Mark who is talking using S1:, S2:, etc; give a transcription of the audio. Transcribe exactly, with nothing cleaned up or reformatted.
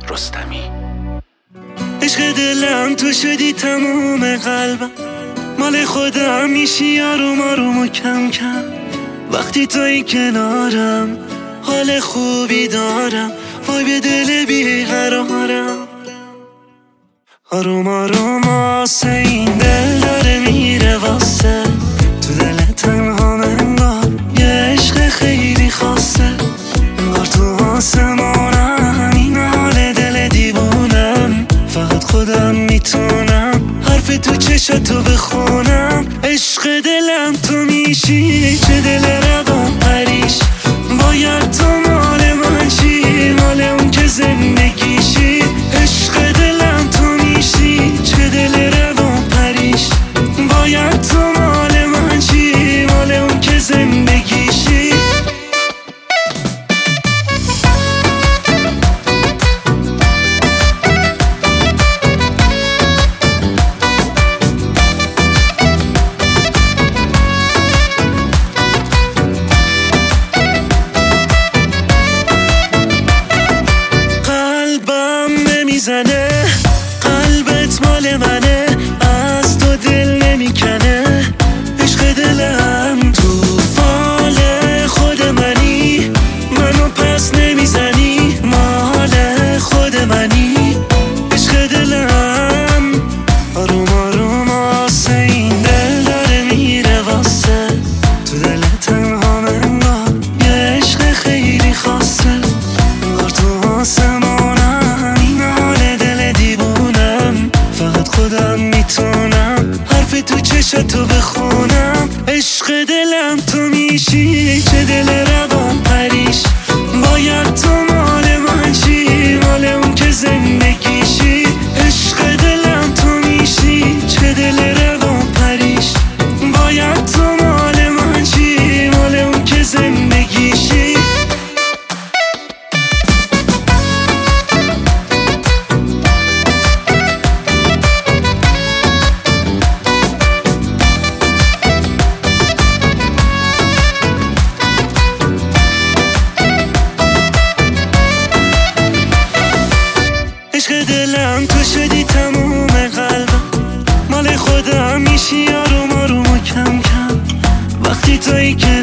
S1: رستمی.
S2: عشق دلم تو شدی تموم قلبم، مال خودم میشی آروم آروم و کم کم. وقتی توی کنارم حال خوبی دارم، وای به دل بیقرارم. آروم آروم آسه این دل داره میره واسه، تو دل تنها انگار یه عشق خیلی خاصه. انگار تو آسمانم این حال دل دیوونم، فقط خودم میتونم حرف تو چشاتو بخونم. عشق دلم تو میشی، چه دل روان پریش، باید تو مال من چی، مال اون که زندگیشی. عشق دلم تو میشی، چه دل روان پریش، باید تو مال من چی، مال اون که زندگیشی. میزنه قلبت مال منه، از تو دل نمیکنه. عشق دلم تو فال خود منی، منو پس نمیزنی، مال خود منی. عشق دلم آروم آروم آسه این دل داره میره واسه، تو دل تنها انگار یه عشق خیلی خاصه. انگار تو آسمانم این حال دل دیوونم، فقط خودم میتونم حرف تو چشاتو بخونم. عشق دلم تو میشی، چه دل روان پریش، باید تو مال من چی، مال اون که زندگیشی. عشق دلم تو میشی، چه دل روان پریش، باید تو مال من چی، مال اون که زندگیشی. عشق دلم تو شدی تموم قلبم، مال خودم میشی آروم آروم و کم کم. وقتی توی که